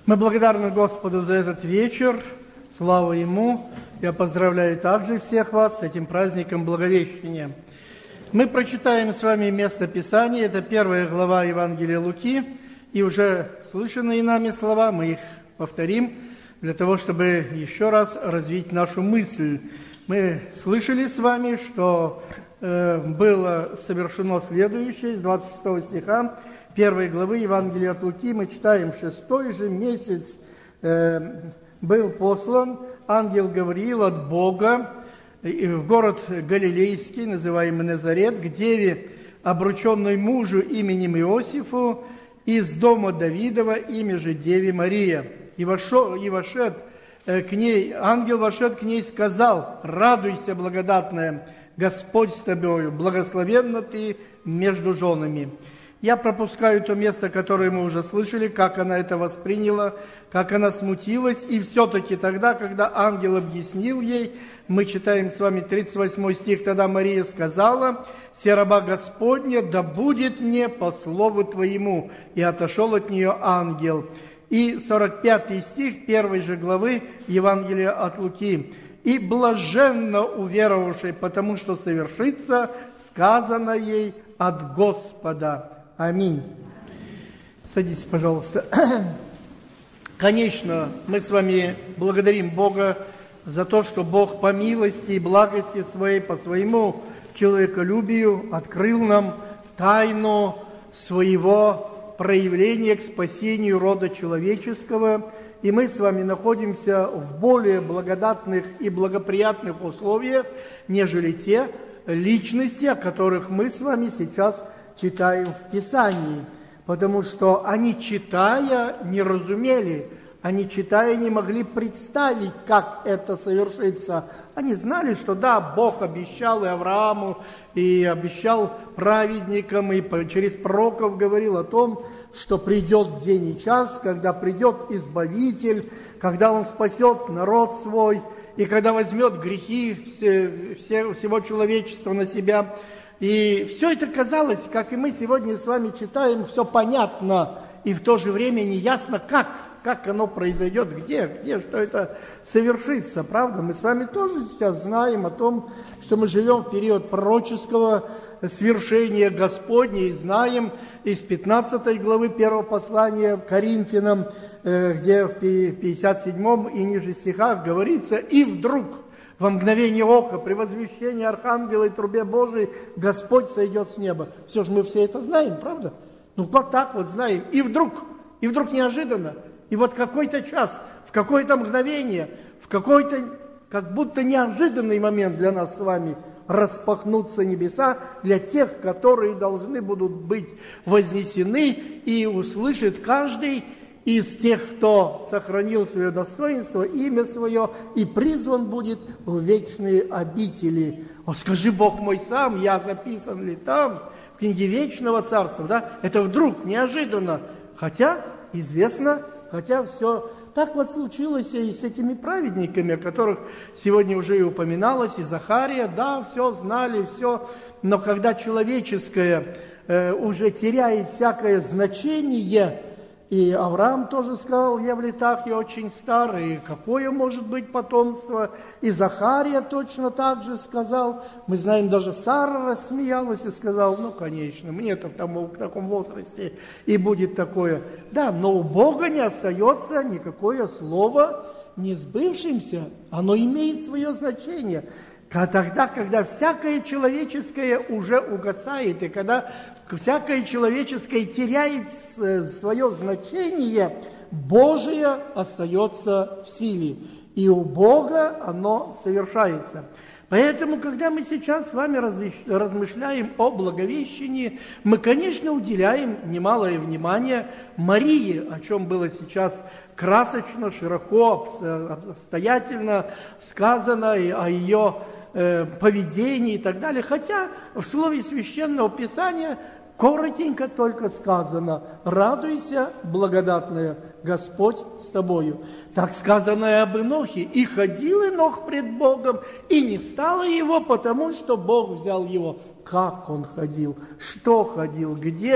Мы благодарны Господу за этот вечер. Слава Ему. Я поздравляю также всех вас с этим праздником Благовещения. Мы прочитаем с вами место Писания. Это 1 глава Евангелия Луки. И уже слышанные нами слова, мы их повторим, для того, чтобы еще раз развить нашу мысль. Мы слышали с вами, что было совершено следующее, с 26 стиха 1 главы Евангелия от Луки. Мы читаем: «Шестой же месяц был послан ангел Гавриил от Бога в город Галилейский, называемый Назарет, к деве, обрученной мужу именем Иосифу, из дома Давидова, имя же деве Мария. И вошед к ней, ангел вошед к ней, сказал: радуйся, благодатная, Господь с тобою, благословенна ты между женами». Я пропускаю то место, которое мы уже слышали, как она это восприняла, как она смутилась. И все-таки тогда, когда ангел объяснил ей, мы читаем с вами 38 стих: «Тогда Мария сказала: се раба Господня, да будет мне по слову твоему. И отошел от нее ангел». И 45 стих 1 же главы Евангелия от Луки: «И блаженно уверовавшей, потому что совершится сказано ей от Господа». Аминь. Садитесь, пожалуйста. Конечно, мы с вами благодарим Бога за то, что Бог по милости и благости своей, по своему человеколюбию открыл нам тайну своего проявления к спасению рода человеческого. И мы с вами находимся в более благодатных и благоприятных условиях, нежели те личности, о которых мы с вами сейчас читаем в Писании. Потому что они, читая, не разумели, они, читая, не могли представить, как это совершится. Они знали, что да, Бог обещал и Аврааму, и обещал праведникам, и через пророков говорил о том, что придет день и час, когда придет Избавитель, когда Он спасет народ свой, и когда возьмет грехи всего человечества на себя. И все это казалось, как и мы сегодня с вами читаем, все понятно, и в то же время неясно, как оно произойдет, где, что это совершится, правда? Мы с вами тоже сейчас знаем о том, что мы живем в период пророческого свершения Господня, и знаем из 15 главы 1 послания Коринфянам, где в 57 и ниже стихах говорится: «И вдруг, во мгновение ока, при возвещении архангела и трубе Божией, Господь сойдет с неба». Все же мы все это знаем, правда? Ну, вот так вот знаем. И вдруг неожиданно, и вот какой-то час, в какое-то мгновение, в какой-то как будто неожиданный момент для нас с вами распахнутся небеса для тех, которые должны будут быть вознесены, и услышит каждый из тех, кто сохранил свое достоинство, имя свое, и призван будет в вечные обители. О, скажи, Бог мой сам, я записан ли там, в книге вечного царства, да? Это вдруг, неожиданно, хотя известно, хотя все так вот случилось и с этими праведниками, о которых сегодня уже и упоминалось, и Захария, да, все знали, все, но когда человеческое уже теряет всякое значение. И Авраам тоже сказал: я в летах, я очень старый, какое может быть потомство? И Захария точно так же сказал. Мы знаем, даже Сара рассмеялась и сказала: ну, конечно, мне-то в таком возрасте и будет такое. Да, но у Бога не остается никакое слово не сбывшимся. Оно имеет свое значение. Тогда, когда всякое человеческое уже угасает, и когда всякое человеческое теряет свое значение, Божие остается в силе, и у Бога оно совершается. Поэтому, когда мы сейчас с вами размышляем о Благовещении, мы, конечно, уделяем немалое внимание Марии, о чем было сейчас красочно, широко, обстоятельно сказано, и о ее поведении и так далее. Хотя в слове Священного Писания коротенько только сказано: радуйся, благодатная, Господь с тобою. Так сказано и об Енохе: и ходил Енох пред Богом, и не стало его, потому что Бог взял его. Как он ходил, что ходил, где,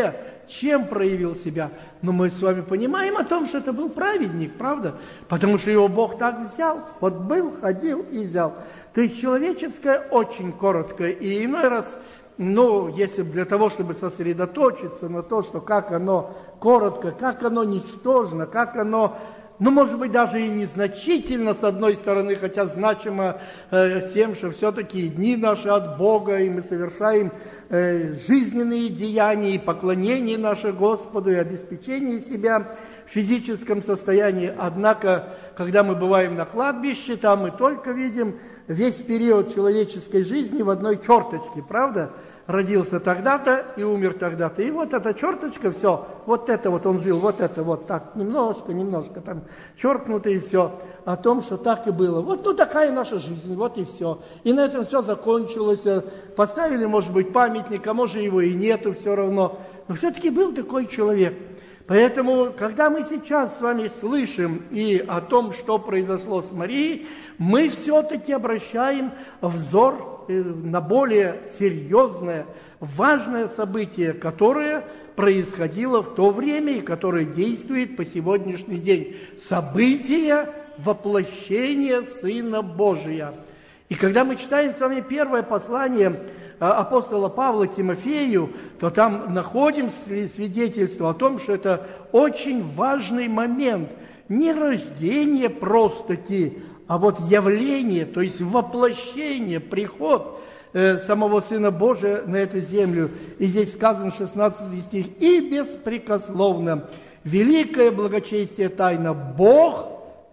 чем проявил себя. Но мы с вами понимаем о том, что это был праведник, правда? Потому что его Бог так взял. Вот был, ходил и взял. То есть человеческое очень коротко. И иной раз, если для того, чтобы сосредоточиться на то, что как оно коротко, как оно ничтожно, как оно... может быть, даже и незначительно, с одной стороны, хотя значимо тем, что все-таки дни наши от Бога, и мы совершаем жизненные деяния, и поклонение наше Господу, и обеспечение себя в физическом состоянии. Однако, когда мы бываем на кладбище, там мы только видим весь период человеческой жизни в одной черточке, правда? Родился тогда-то и умер тогда-то. И вот эта черточка, все, вот это вот он жил, вот это вот так, немножко там черкнуто и все, о том, что так и было. Вот, такая наша жизнь, вот и все. И на этом все закончилось. Поставили, может быть, памятник, а может, его и нету все равно. Но все-таки был такой человек. Поэтому, когда мы сейчас с вами слышим и о том, что произошло с Марией, мы все-таки обращаем взор на более серьезное, важное событие, которое происходило в то время и которое действует по сегодняшний день. Событие воплощения Сына Божия. И когда мы читаем с вами первое послание апостола Павла Тимофею, то там находим свидетельство о том, что это очень важный момент. Не рождение просто-таки, а вот явление, то есть воплощение, приход самого Сына Божия на эту землю. И здесь сказано 16 стих: «И беспрекословно, великое благочестие тайна, Бог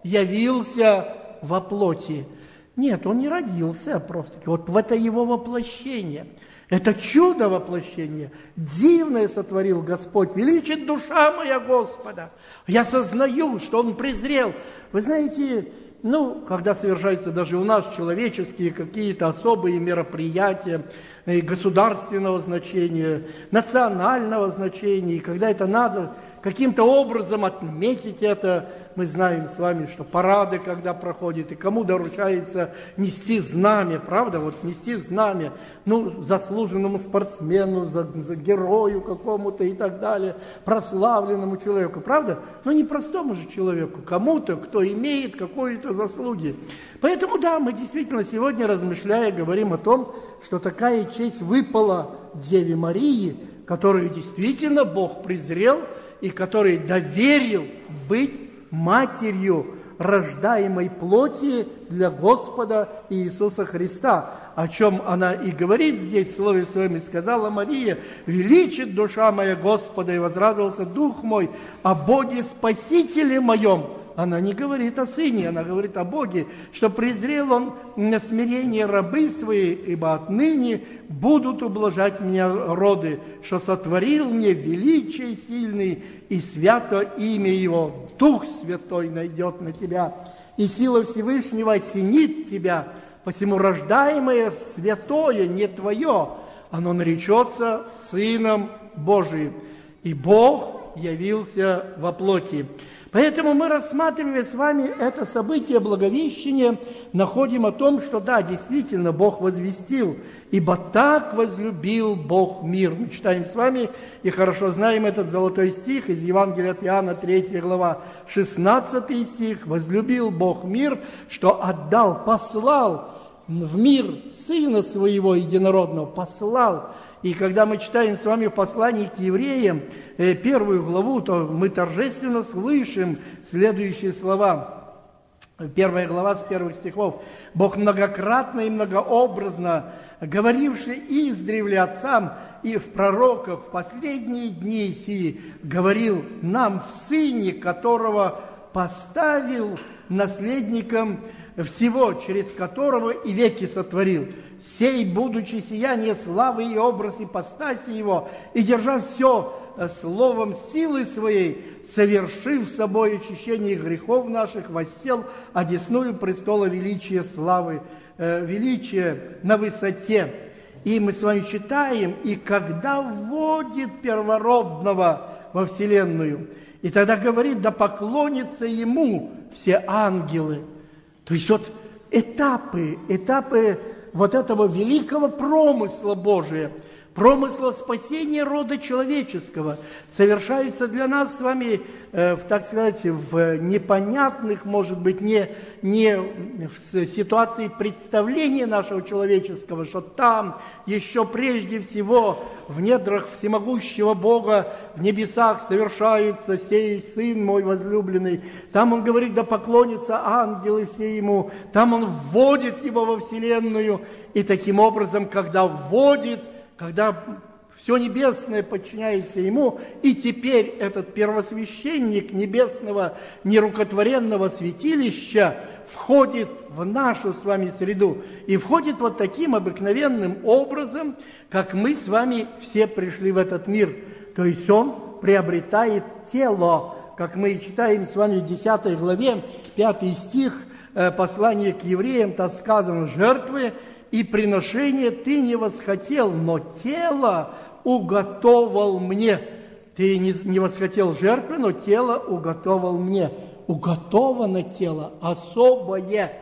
явился во плоти». Нет, он не родился просто-таки. Вот в это его воплощение. Это чудо воплощения. Дивное сотворил Господь. Величит душа моя Господа. Я сознаю, что Он презрел. Вы знаете, когда совершаются даже у нас человеческие какие-то особые мероприятия государственного значения, национального значения, и когда это надо каким-то образом отметить это, мы знаем с вами, что парады, когда проходят, и кому доручается нести знамя, правда, нести знамя, заслуженному спортсмену, за герою какому-то и так далее, прославленному человеку, правда? Не простому же человеку, кому-то, кто имеет какие-то заслуги. Поэтому, да, мы действительно сегодня, размышляя, говорим о том, что такая честь выпала Деве Марии, которую действительно Бог презрел и который доверил быть матерью рождаемой плоти для Господа Иисуса Христа, о чем она и говорит здесь в Слове Своем, и сказала Мария: «Величит душа моя Господа, и возрадовался дух мой о Боге Спасителе моем». Она не говорит о Сыне, она говорит о Боге, что презрел Он на смирение рабы свои, ибо отныне будут ублажать меня роды, что сотворил мне величие сильный, и свято имя Его. Дух Святой найдет на тебя, и сила Всевышнего осенит тебя, посему рождаемое святое, не твое, оно наречется Сыном Божиим. И Бог явился во плоти. Поэтому мы, рассматривая с вами это событие Благовещения, находим о том, что да, действительно, Бог возвестил, ибо так возлюбил Бог мир. Мы читаем с вами и хорошо знаем этот золотой стих из Евангелия от Иоанна, 3 глава, 16 стих. «Возлюбил Бог мир, что отдал, послал в мир Сына Своего Единородного», послал. И когда мы читаем с вами в послании к евреям, 1 главу, то мы торжественно слышим следующие слова. 1 глава с первых стихов. «Бог многократно и многообразно, говоривший издревле отцам и в пророках в последние дни сии, говорил нам в Сыне, которого поставил наследником всего, через которого и веки сотворил. Сей, будучи сияние славы и образ ипостаси Его, и держа все словом силы Своей, совершив собой очищение грехов наших, воссел одесную престола величия славы, величия на высоте». И мы с вами читаем: «И когда вводит первородного во вселенную, и тогда говорит, да поклонятся Ему все ангелы». То есть этапы вот этого великого промысла Божия. промысла спасения рода человеческого совершаются для нас с вами, так сказать, в непонятных, может быть, не в ситуации представления нашего человеческого, что там еще прежде всего в недрах всемогущего Бога в небесах совершаются сей Сын мой возлюбленный. Там Он говорит, да поклонятся ангелы все Ему. Там Он вводит Его во вселенную. И таким образом, когда вводит, когда все небесное подчиняется Ему, и теперь этот первосвященник небесного нерукотворенного святилища входит в нашу с вами среду. И входит вот таким обыкновенным образом, как мы с вами все пришли в этот мир. То есть Он приобретает тело, как мы читаем с вами в 10 главе, 5 стих, послания к евреям, там сказано: «Жертвы и приношение ты не восхотел, но тело уготовал мне». Ты не восхотел жертвы, но тело уготовал мне. Уготовано тело особое,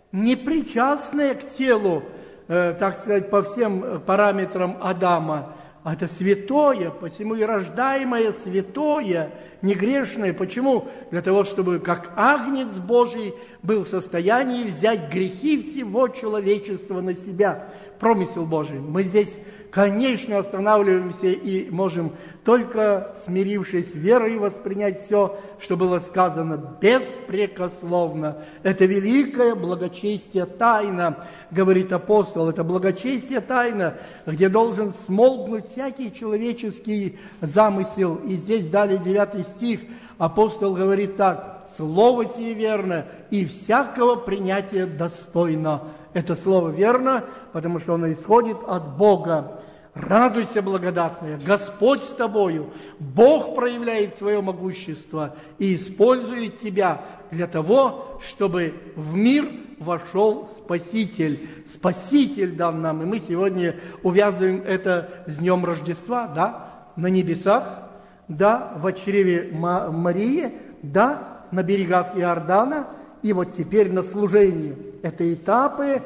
непричастное к телу, так сказать, по всем параметрам Адама. Это святое, посему и рождаемое святое, негрешное. Почему? Для того, чтобы как агнец Божий был в состоянии взять грехи всего человечества на себя. Промысел Божий. Мы здесь, конечно, останавливаемся и можем, только смирившись верой, воспринять все, что было сказано беспрекословно. Это великое благочестие тайна, говорит апостол. Это благочестие тайна, где должен смолкнуть всякий человеческий замысел. И здесь далее 9 стих, апостол говорит так: «Слово сие верно, и всякого принятия достойно». Это слово верно, потому что оно исходит от Бога. Радуйся, благодатная, Господь с тобою, Бог проявляет свое могущество и использует тебя для того, чтобы в мир вошел Спаситель. Спаситель дан нам, и мы сегодня увязываем это с Днем Рождества, да, на небесах, да, в чреве Марии, да, на берегах Иордана, и вот теперь на служении. Это этапы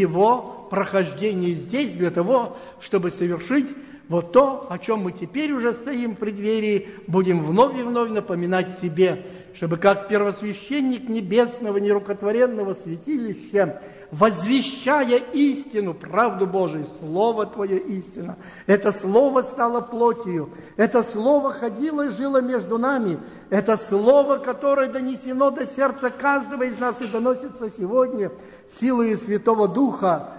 Его прохождения здесь для того, чтобы совершить вот то, о чем мы теперь уже стоим в преддверии, будем вновь и вновь напоминать себе, чтобы как первосвященник небесного нерукотворенного святилища, возвещая истину, правду Божию, Слово Твое истина, это Слово стало плотью, это Слово ходило и жило между нами, это Слово, которое донесено до сердца каждого из нас и доносится сегодня силой Святого Духа,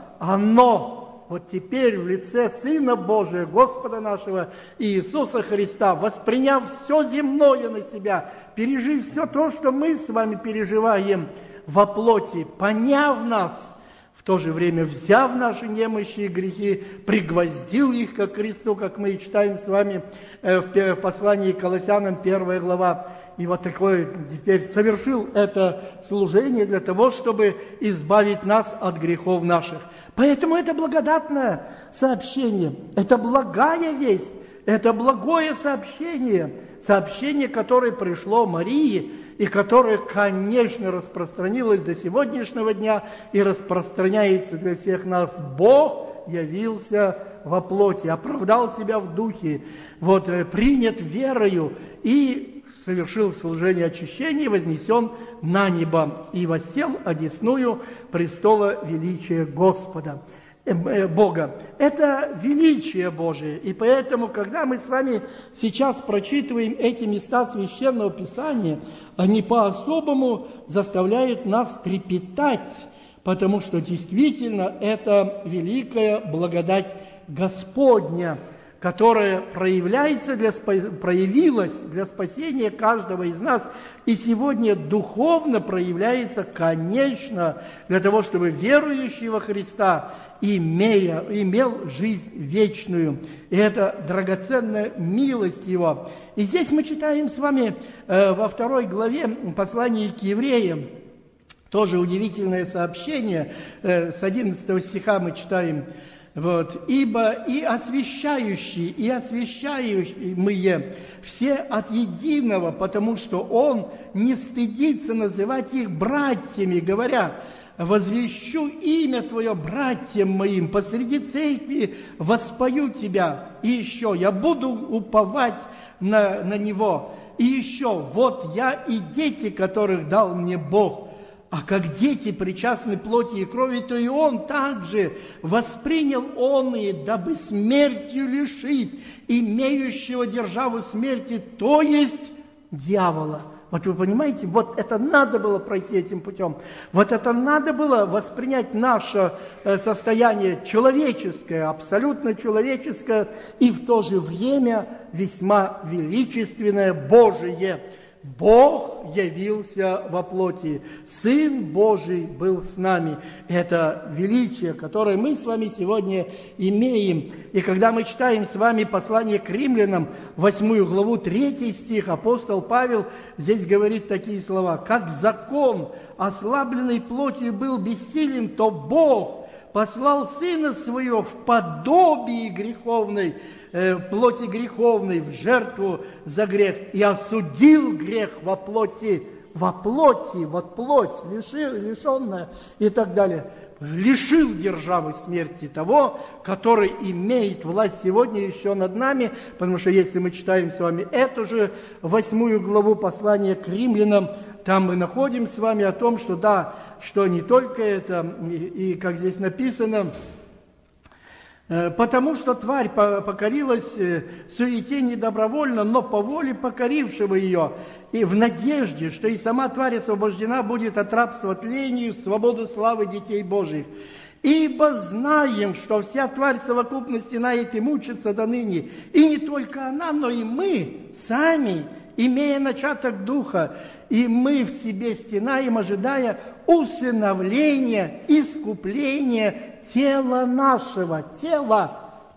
оно вот теперь в лице Сына Божия, Господа нашего Иисуса Христа, восприняв все земное на себя, пережив все то, что мы с вами переживаем во плоти, поняв нас, в то же время взяв наши немощи и грехи, пригвоздил их ко кресту, как мы и читаем с вами в послании к Колоссянам, 1 глава. И вот такое теперь совершил это служение для того, чтобы избавить нас от грехов наших. Поэтому это благодатное сообщение, это благая весть, это благое сообщение, сообщение, которое пришло Марии, и которое, конечно, распространилось до сегодняшнего дня и распространяется для всех нас. Бог явился во плоти, оправдал себя в духе, вот, принят верою и совершил служение очищения, вознесен на небо и воссел одесную престола величия Господа. Бога. Это величие Божие. И поэтому, когда мы с вами сейчас прочитываем эти места Священного Писания, они по-особому заставляют нас трепетать, потому что действительно это великая благодать Господня, которая проявилась для спасения каждого из нас, и сегодня духовно проявляется, конечно, для того, чтобы верующий во Христа имел жизнь вечную. И это драгоценная милость Его. И здесь мы читаем с вами во 2 главе послания к евреям, тоже удивительное сообщение, с 11 стиха мы читаем: вот, «Ибо и освящающие, и освящаемые все от единого, потому что Он не стыдится называть их братьями, говоря: возвещу имя Твое братьям моим, посреди церкви воспою Тебя. И еще, я буду уповать на Него. И еще, вот я и дети, которых дал мне Бог. А как дети причастны плоти и крови, то и Он также воспринял он и, дабы смертью лишить имеющего державу смерти, то есть дьявола. Вот вы понимаете, вот это надо было пройти этим путем. Вот это надо было воспринять наше состояние человеческое, абсолютно человеческое, и в то же время весьма величественное, Божие. Бог явился во плоти, Сын Божий был с нами. Это величие, которое мы с вами сегодня имеем. И когда мы читаем с вами послание к римлянам, 8 главу, 3 стих, апостол Павел здесь говорит такие слова: «Как закон, ослабленный плотью, был бессилен, то Бог послал Сына Своего в подобии греховной, плоти греховной, в жертву за грех, и осудил грех во плоти, вот плоть, лишенная и так далее». Лишил державы смерти того, который имеет власть сегодня еще над нами, потому что если мы читаем с вами эту же 8 главу послания к римлянам, там мы находим с вами о том, что да, что не только это, и как здесь написано, потому что тварь покорилась суете не добровольно, но по воле покорившего ее, и в надежде, что и сама тварь освобождена будет от рабства тлению в свободу славы детей Божьих. Ибо знаем, что вся тварь в совокупности нает и мучится до ныне, и не только она, но и мы сами, имея начаток духа, и мы в себе стенаем, ожидая усыновления, искупления тела нашего, тела.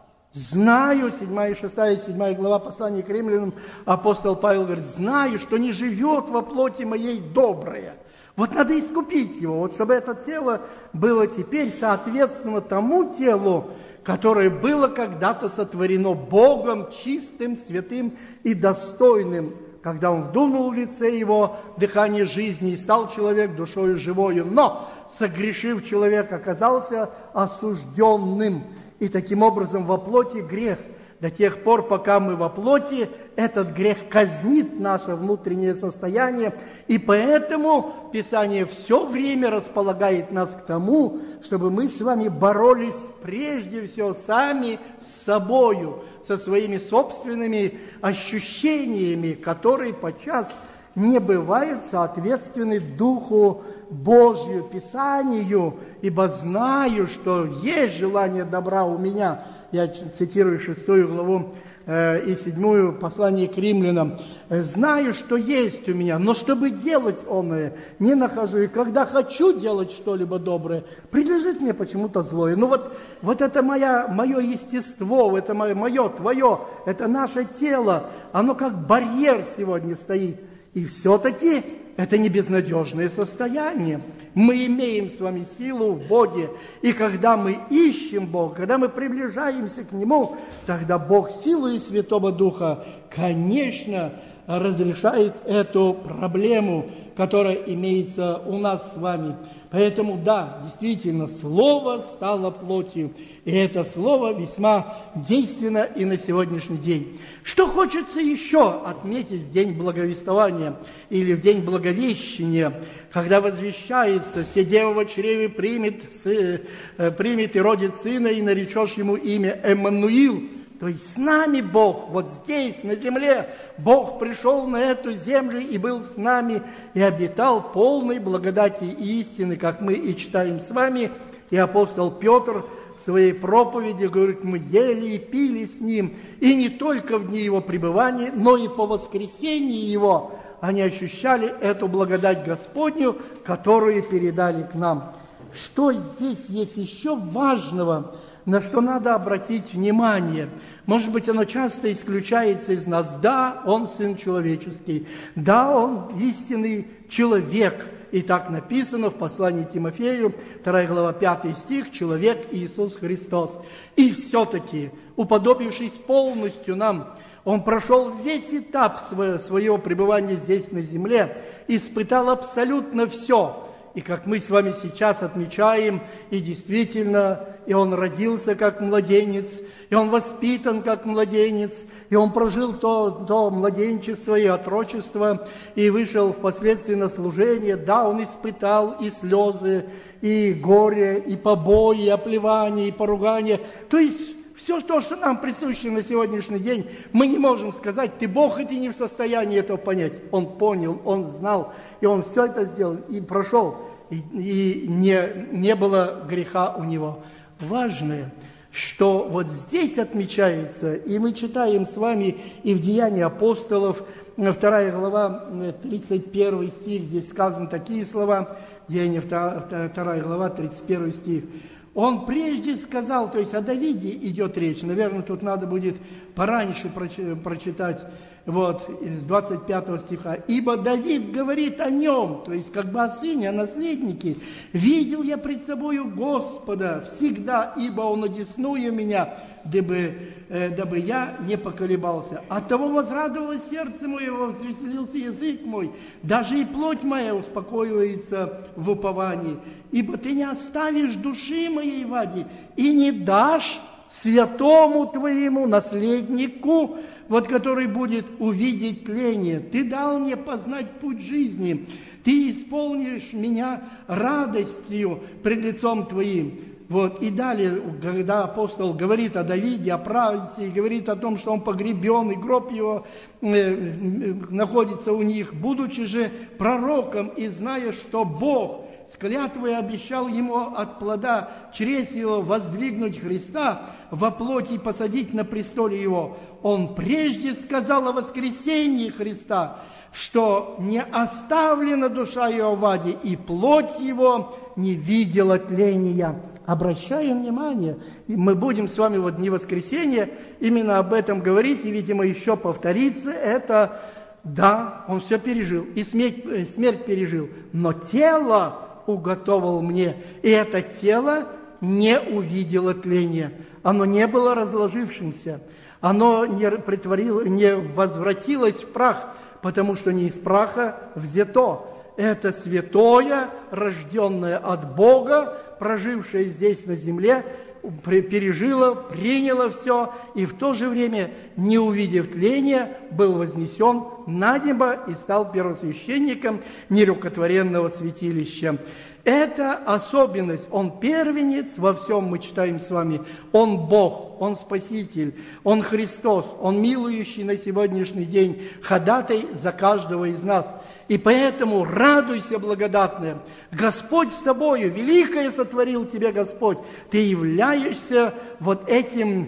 Знаю, 7 и 6, 7 глава послания к римлянам, апостол Павел говорит: знаю, что не живет во плоти моей доброе. Вот надо искупить его, вот чтобы это тело было теперь соответственно тому телу, которое было когда-то сотворено Богом, чистым, святым и достойным, когда Он вдунул в лице его дыхание жизни, и стал человек душою живою. Но, согрешив, человек оказался осужденным. И таким образом во плоти грех. До тех пор, пока мы во плоти, этот грех казнит наше внутреннее состояние. И поэтому Писание все время располагает нас к тому, чтобы мы с вами боролись прежде всего сами с собою, со своими собственными ощущениями, которые подчас не бывают соответственны Духу Божию, Писанию, ибо знаю, что есть желание добра у меня. Я цитирую 6 главу и 7 послание к римлянам. «Знаю, что есть у меня, но чтобы делать оное, не нахожу. И когда хочу делать что-либо доброе, прилежит мне почему-то злое». Ну вот это мое естество, это мое, твое, это наше тело. Оно как барьер сегодня стоит. И все-таки это не безнадежное состояние. Мы имеем с вами силу в Боге. И когда мы ищем Бога, когда мы приближаемся к Нему, тогда Бог силой Святого Духа, конечно, разрешает эту проблему, которая имеется у нас с вами. Поэтому, да, действительно, Слово стало плотью. И это Слово весьма действенно и на сегодняшний день. Что хочется еще отметить в день благовествования или в день благовещения, когда возвещается: «Седева во чреве примет и родит сына, и наречешь ему имя Эммануил». То есть с нами Бог, вот здесь, на земле, Бог пришел на эту землю и был с нами, и обитал полной благодати и истины, как мы и читаем с вами. И апостол Петр в своей проповеди говорит: мы ели и пили с Ним, и не только в дни Его пребывания, но и по воскресении Его они ощущали эту благодать Господню, которую передали к нам. Что здесь есть еще важного, на что надо обратить внимание? Может быть, оно часто исключается из нас. Да, Он Сын человеческий. Да, Он истинный человек. И так написано в послании Тимофею, 2 глава, 5 стих: «Человек Иисус Христос». И все-таки, уподобившись полностью нам, Он прошел весь этап своего пребывания здесь на земле, испытал абсолютно все. И как мы с вами сейчас отмечаем, и действительно, и он родился как младенец, и он воспитан как младенец, и он прожил то младенчество и отрочество, и вышел впоследствии на служение. Да, он испытал и слезы, и горе, и побои, и оплевания, и поругания. То есть все то, что нам присуще на сегодняшний день, мы не можем сказать: ты Бог, и ты не в состоянии этого понять. Он понял, он знал, и он все это сделал, и прошел, и не было греха у него. Важное, что вот здесь отмечается, и мы читаем с вами и в Деянии апостолов, 2 глава, 31 стих, здесь сказаны такие слова, Деяния 2 глава, 31 стих. Он прежде сказал, то есть о Давиде идет речь, наверное, тут надо будет пораньше прочитать, вот, из 25 стиха. «Ибо Давид говорит о нем», то есть как бы о сыне, о наследнике. «Видел я пред собою Господа всегда, ибо он одесную меня, дабы я не поколебался. Оттого возрадовалось сердце мое, возвеселился язык мой, даже и плоть моя успокоивается в уповании. Ибо ты не оставишь души моей в аде, и не дашь святому твоему наследнику, вот который будет увидеть тление. Ты дал мне познать путь жизни, ты исполнишь меня радостью пред лицом твоим». Вот. И далее, когда апостол говорит о Давиде, о праведности, говорит о том, что он погребен, и гроб его находится у них, будучи же пророком и зная, что Бог с клятвой обещал ему от плода чресл его воздвигнуть Христа во плоти и посадить на престоле его, он прежде сказал о воскресении Христа, что не оставлена душа его в аде, и плоть его не видела тления. Обращаем внимание, и мы будем с вами в дни воскресения именно об этом говорить, и, видимо, еще повторится это. Да, он все пережил, и смерть пережил, но тело уготовал мне, и это тело не увидело тления. Оно не было разложившимся, оно не возвратилось в прах, потому что не из праха взято. Это святое, рожденное от Бога, прожившее здесь на земле, пережило, приняло все, и в то же время, не увидев тления, был вознесен на небо и стал первосвященником нерукотворенного святилища. Это особенность. Он первенец во всем, мы читаем с вами. Он Бог, Он Спаситель, Он Христос, Он милующий на сегодняшний день, ходатай за каждого из нас. И поэтому радуйся, благодатная. Господь с тобою, великое сотворил тебе Господь. Ты являешься вот этим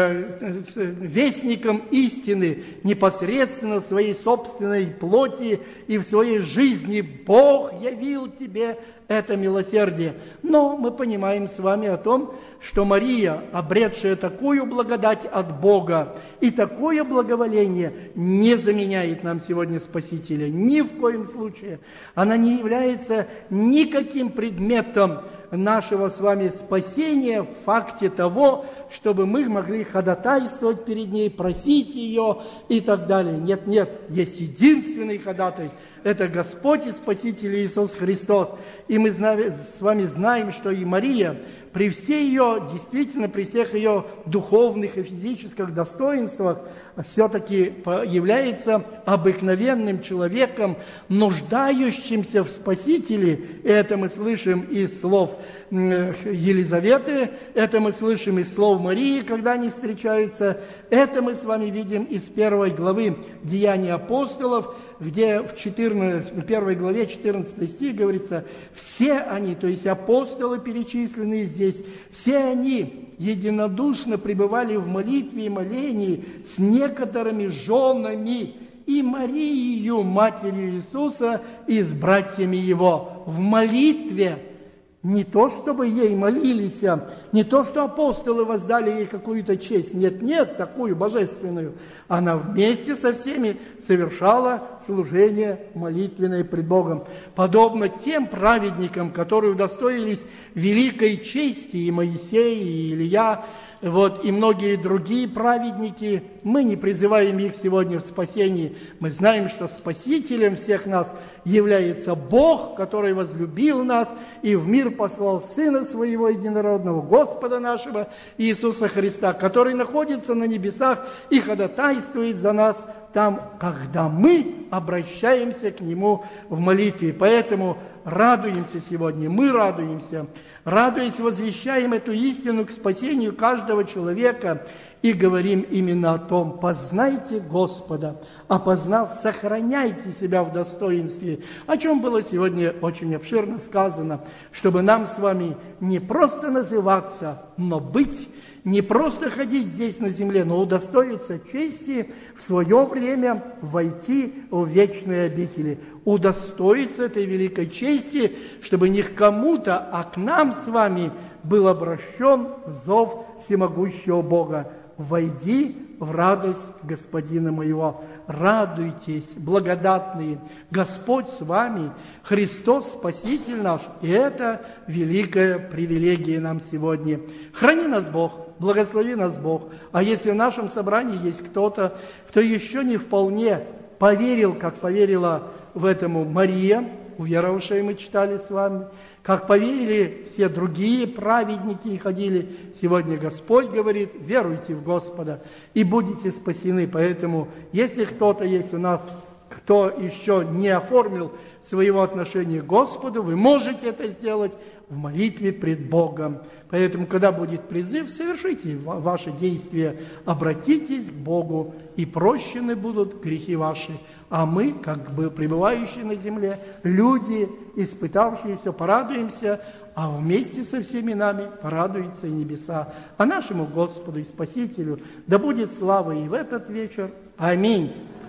вестником истины непосредственно в своей собственной плоти и в своей жизни. Бог явил тебе это милосердие. Но мы понимаем с вами о том, что Мария, обретшая такую благодать от Бога и такое благоволение, не заменяет нам сегодня Спасителя. Ни в коем случае. Она не является никаким предметом нашего с вами спасения в факте того, чтобы мы могли ходатайствовать перед ней, просить ее и так далее. Нет, есть единственный ходатай. Это Господь и Спаситель Иисус Христос. И мы с вами знаем, что и Мария, при всей ее, действительно, при всех ее духовных и физических достоинствах, все-таки является обыкновенным человеком, нуждающимся в Спасителе. Это мы слышим из слов Елизаветы, это мы слышим из слов Марии, когда они встречаются. Это мы с вами видим из 1 главы Деяний апостолов, где в 1 главе 14 стих говорится: все они, то есть апостолы перечисленные здесь, все они единодушно пребывали в молитве и молении с некоторыми женами и Марией, матерью Иисуса, и с братьями его. В молитве. Не то, чтобы ей молились, не то, что апостолы воздали ей какую-то честь. Нет, такую божественную. Она вместе со всеми совершала служение молитвенное пред Богом. Подобно тем праведникам, которые удостоились великой чести, и Моисей, и Илья, и многие другие праведники. Мы не призываем их сегодня в спасении. Мы знаем, что Спасителем всех нас является Бог, который возлюбил нас и в мир послал Сына Своего Единородного, Господа нашего Иисуса Христа, который находится на небесах и ходатайствует за нас там, когда мы обращаемся к Нему в молитве. Поэтому радуемся сегодня, мы радуемся, радуясь, возвещаем эту истину к спасению каждого человека и говорим именно о том: познайте Господа, а познав, сохраняйте себя в достоинстве, о чем было сегодня очень обширно сказано, чтобы нам с вами не просто называться, но быть, не просто ходить здесь на земле, но удостоиться чести в свое время войти в вечные обители, удостоиться этой великой чести, чтобы не к кому-то, а к нам с вами был обращен зов всемогущего Бога: «Войди в радость Господина моего». Радуйтесь, благодатные, Господь с вами, Христос Спаситель наш, и это великая привилегия нам сегодня. Храни нас Бог, благослови нас Бог. А если в нашем собрании есть кто-то, кто еще не вполне поверил, как поверила в этому Мария, уверовавшая, мы читали с вами, как поверили все другие праведники и ходили, сегодня Господь говорит: веруйте в Господа и будете спасены. Поэтому, если кто-то есть у нас, кто еще не оформил своего отношения к Господу, вы можете это сделать в молитве пред Богом. Поэтому, когда будет призыв, совершите ваши действия, обратитесь к Богу, и прощены будут грехи ваши. А мы, как бы пребывающие на земле, люди, испытавшие все, порадуемся, а вместе со всеми нами порадуются и небеса. А нашему Господу и Спасителю да будет слава и в этот вечер. Аминь.